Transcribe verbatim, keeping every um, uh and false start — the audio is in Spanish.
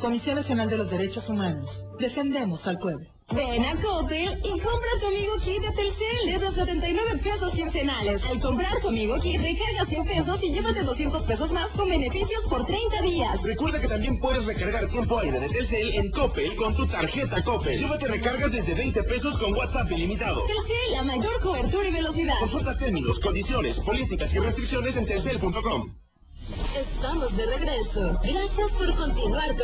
Comisión Nacional de los Derechos Humanos. Defendemos al pueblo. Ven a Coppel y compra tu Amigo Kit de Telcel desde los setenta y nueve pesos quincenales. Al comprar tu Amigo Kit, recarga cien pesos y llévate doscientos pesos más con beneficios por treinta días. Recuerda que también puedes recargar tiempo aire de Telcel en Coppel con tu tarjeta Coppel. Llévate recargas desde veinte pesos con WhatsApp ilimitado. Telcel, la mayor cobertura y velocidad. Consulta términos, condiciones, políticas y restricciones en telcel punto com. Estamos de regreso. Gracias por continuar con